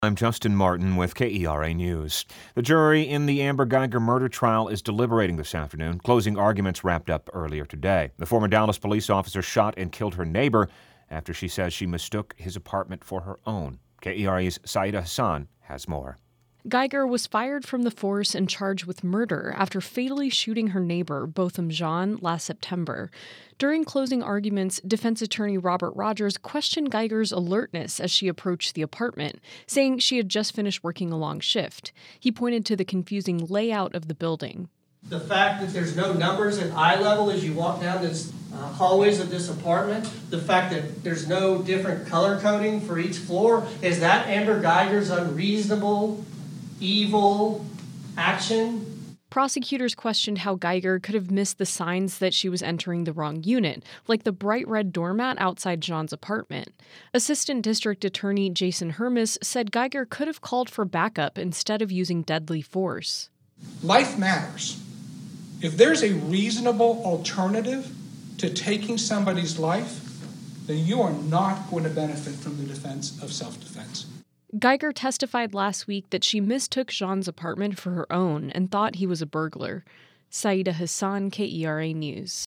I'm Justin Martin with KERA News. The jury in the Amber Guyger murder trial is deliberating this afternoon. Closing arguments wrapped up earlier today. The former Dallas police officer shot and killed her neighbor after she says she mistook his apartment for her own. KERA's Saida Hassan has more. Guyger was fired from the force and charged with murder after fatally shooting her neighbor, Botham Jean, last September. During closing arguments, defense attorney Robert Rogers questioned Guyger's alertness as she approached the apartment, saying she had just finished working a long shift. He pointed to the confusing layout of the building. The fact that there's no numbers at eye level as you walk down this hallways of this apartment, the fact that there's no different color coding for each floor, is that Amber Guyger's unreasonable, evil action? Prosecutors questioned how Guyger could have missed the signs that she was entering the wrong unit, like the bright red doormat outside Jean's apartment. Assistant District Attorney Jason Hermes said Guyger could have called for backup instead of using deadly force. Life matters. If there's a reasonable alternative to taking somebody's life, then you are not going to benefit from the defense of self-defense. Guyger testified last week that she mistook Jean's apartment for her own and thought he was a burglar. Saida Hassan, KERA News.